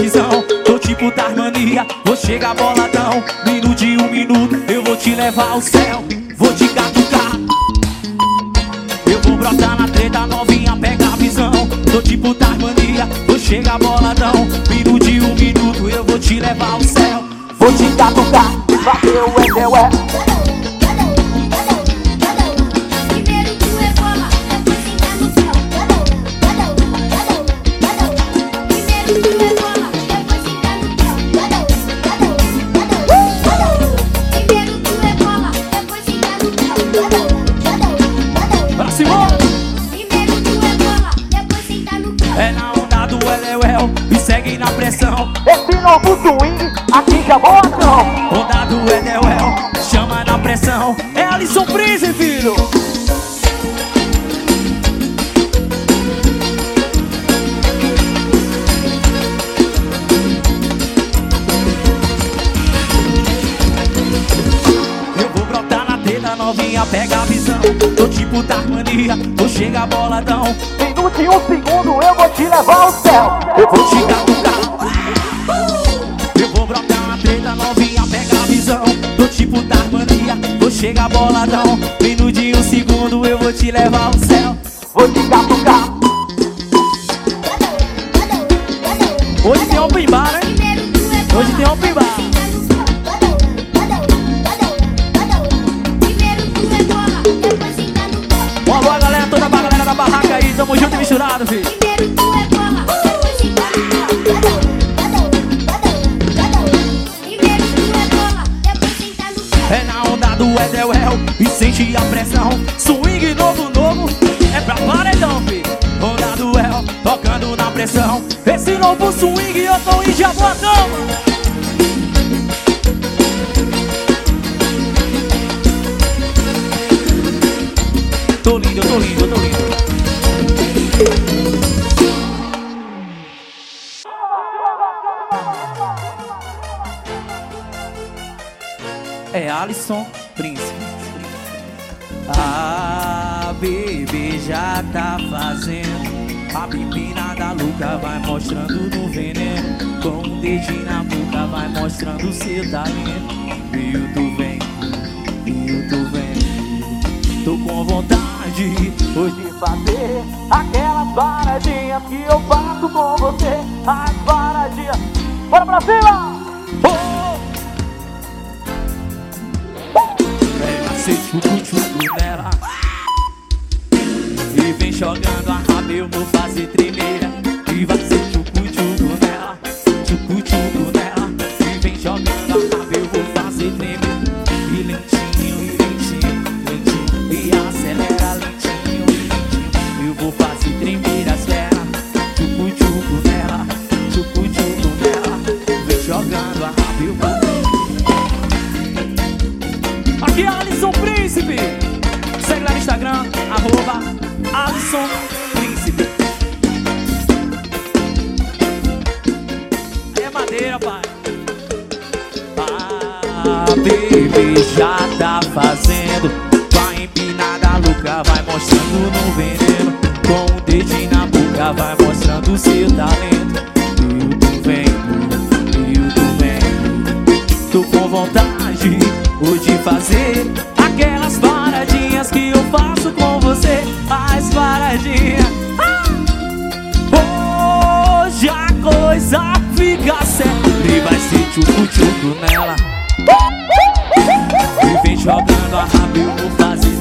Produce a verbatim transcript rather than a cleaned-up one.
visão. Tô tipo Tasmania, vou chegar boladão. Minuto de um minuto, eu vou te levar ao céu. Vou te catucar, eu vou brotar na treta, novinha, pega a visão. Tô tipo Tasmania, vou chegar boladão. Minuto de um minuto, eu vou te levar ao céu. Vou te catucar, bateu o Edel, é na onda do Eleuel e segue na pressão. Esse novo swing aqui já boladão. Onda do Eleuel, chama na pressão. É Alisson Prince, filho. Eu vou brotar na teta, novinha, pega a visão. Tô tipo Tasmania, vou chegar boladão. Minuto e um segundo eu vou te levar ao céu. Eu vou te catucar, eu vou brotar na treta, novinha, pega a visão. Tô tipo Tasmania, vou chegar boladão. Minuto de um segundo eu vou te levar ao céu. Vou te catucar. Hoje tem open bar, né? Hoje tem open bar. Um alô, a galera, toda a galera da barraca aí, tamo junto e misturado, filho. É na onda do Edel e sente a pressão. Swing novo, novo, é pra paredão, filho. Onda do El, tocando na pressão. Esse novo swing eu tô em Jaboatão. Tô lindo, eu tô lindo, eu tô lindo. É Alisson Prince. A bebê já tá fazendo. A pipina da Luca vai mostrando no veneno. Com um dedinho na boca vai mostrando seu talento. E tu vem, e tu vem. Tô com vontade hoje de fazer aquelas paradinhas que eu faço com você. As paradinhas. Bora pra cima! Oh! Vai ser tchucu-tchucu nela. E vem jogando a raba, eu vou fazer tremeira. E vai ser tchucu-tchucu nela. Tchucu-tchucu nela. E vem jogando a raba, eu vou fazer tremeira. E lentinho, e lentinho, lentinho. E acelera lentinho, e lentinho. Eu vou fazer tremer as pernas. Tchucu-tchucu nela. Tchucu-tchucu nela. Vem jogando a raba, eu vou. Aqui é Alisson Príncipe. Segue lá no Instagram, arroba Alisson Príncipe. Aí é madeira, pai. A bebê já tá fazendo. Vai empinada, a Luca vai mostrando no veneno. Com o dedinho na boca vai mostrando o seu talento. E tu vem, e tu vem. Tô com vontade hoje de fazer aquelas paradinhas que eu faço com você. As paradinhas. Ah! Hoje a coisa fica séria. E vai ser tchucu-tchucu nela. E vem jogando a raba, eu vou fazer